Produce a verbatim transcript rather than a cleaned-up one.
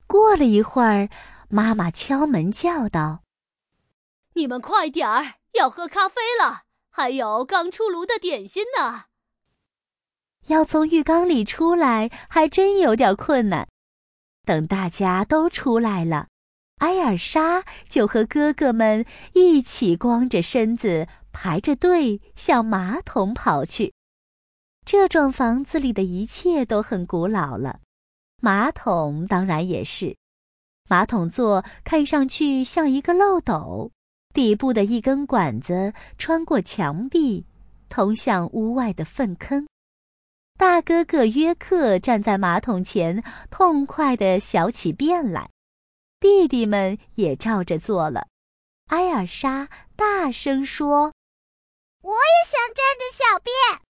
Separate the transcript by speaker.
Speaker 1: 过了一会儿，妈妈敲门叫道：“
Speaker 2: 你们快点儿，要喝咖啡了，还有刚出炉的点心呢。”
Speaker 1: 要从浴缸里出来还真有点困难。等大家都出来了，埃尔莎就和哥哥们一起光着身子排着队向马桶跑去。这幢房子里的一切都很古老了，马桶当然也是。马桶座看上去像一个漏斗，底部的一根管子穿过墙壁，通向屋外的粪坑。大哥哥约克站在马桶前，痛快地小起便来。弟弟们也照着做了。埃尔莎大声说：“
Speaker 3: 我也想站着小便。”